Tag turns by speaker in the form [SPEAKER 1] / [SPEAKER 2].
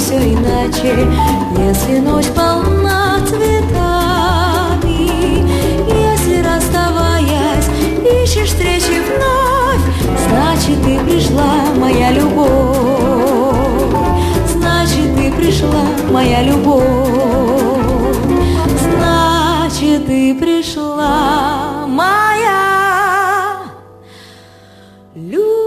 [SPEAKER 1] все иначе, если ночь полна цветами. Если, расставаясь, ищешь встречи вновь, значит, ты пришла, моя любовь. Значит, ты пришла, моя любовь. Значит, ты пришла, моя любовь.